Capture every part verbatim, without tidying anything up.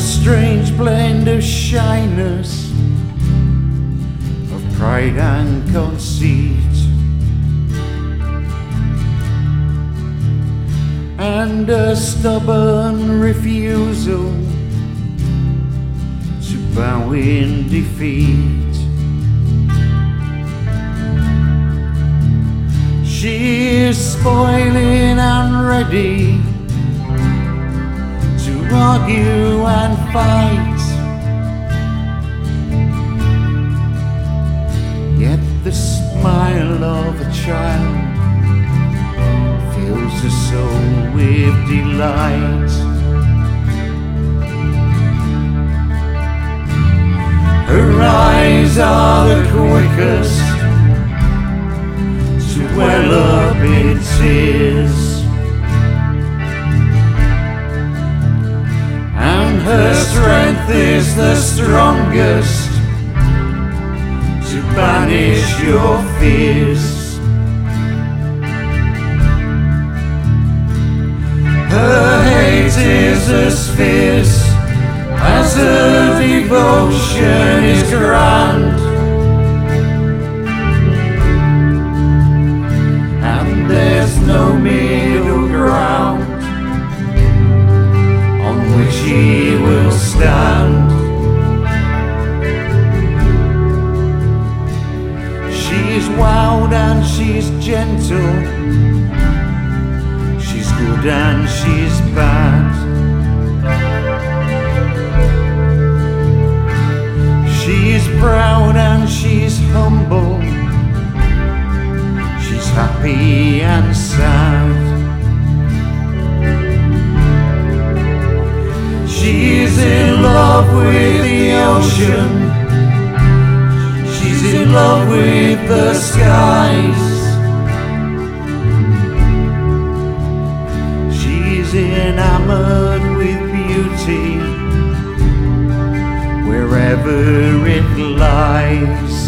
strange blend of shyness, of pride and conceit, and a stubborn refusal to bow in defeat. She is spoiling and ready to argue and fight, yet the smile of a child fills her soul with delight. Her eyes are the quickest to well up in tears, and her strength is the strongest to banish your fears. Her hate is as fierce as her devotion is grand, and there's no middle ground on which he will stand. She's wild and she's gentle, she's good and she's bad. She's proud and she's humble, she's happy and sad. She's in love with the ocean, she's in love with the skies, she's enamored with beauty wherever it lies.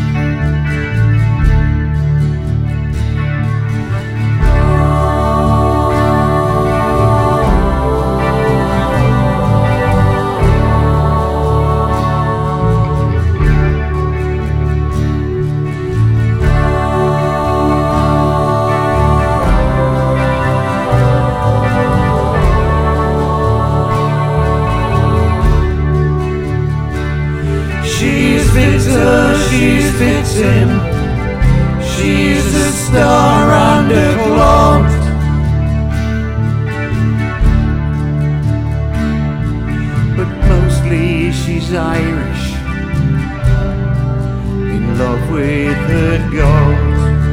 She's bitter, she's victim, she's a star and a clod, but mostly she's Irish, in love with her God.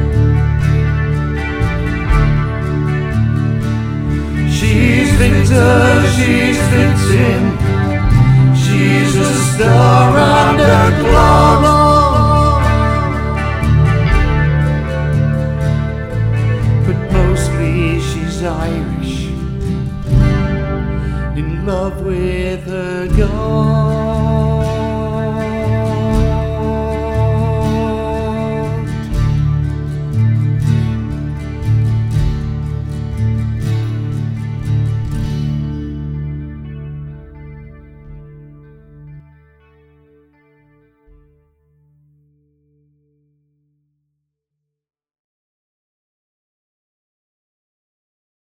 She's victor, she's victim, she's a star and a cloud, but mostly she's Irish, in love with her God.